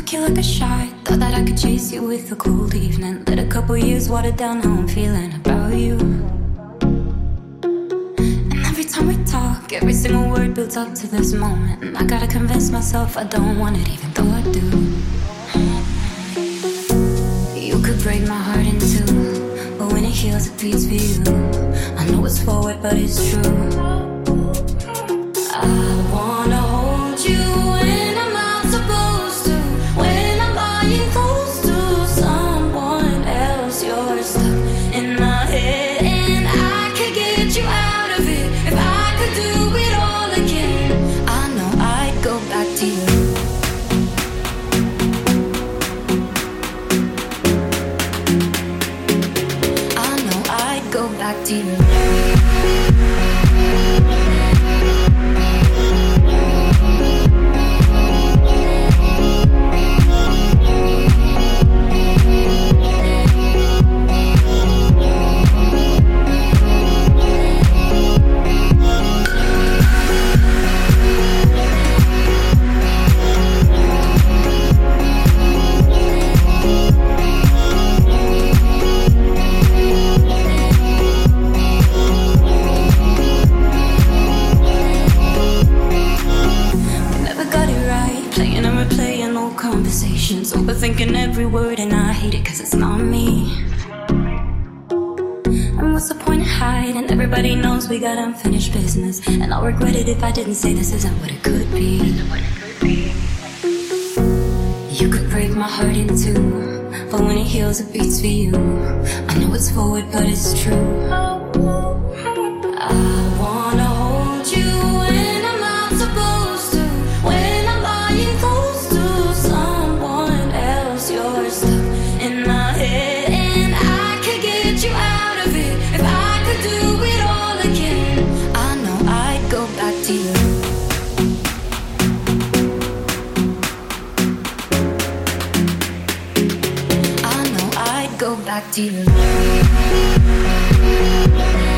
took you like a shot. Thought that I could chase you with a cold evening. Let a couple years water down how I'm feeling about you. And every time we talk, every single word builds up to this moment. And I gotta convince myself I don't want it, even though I do. You could break my heart in two, but when it heals, it beats for you. I know it's forward, but it's true. I wanna hold you when I'm not supposed to. When I'm lying close to someone else, you're stuck in my head, and I could get you out of it if I could do it all again. I know I'd go back to you. I know I'd go back to you. Conversations, overthinking every word, and I hate it cause it's not me. And what's the point of hiding? Everybody knows we got unfinished business, and I'll regret it if I didn't say this isn't what it could be. You could break my heart in two, but when it heals it beats for you. I know it's forward but it's true. I wanna hold you when I'm not supposed to. When I'm lying close to someone else, you're stuck in my head, and I could get you out of it if I could do it all again. I know I'd go back to you. I know I'd go back to you.